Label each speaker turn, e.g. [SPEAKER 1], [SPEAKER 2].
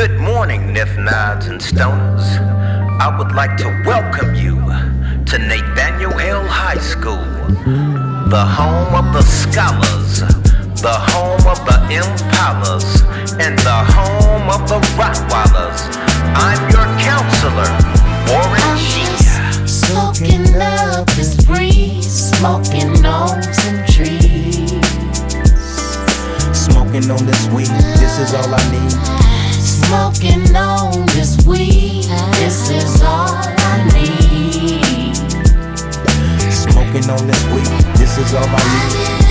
[SPEAKER 1] Good morning, Nif Nods and Stoners. I would like to welcome you to Nathaniel Hill High School, the home of the scholars, the home of the impalas, and the home of the Rottweilers. I'm your counselor, Warren G.
[SPEAKER 2] Soaking up this breeze, smoking gnomes and trees.
[SPEAKER 3] Smoking on this weed, this is all I need.
[SPEAKER 2] Smoking on this weed, this is all I need.
[SPEAKER 3] Smoking on this weed, this is all I need.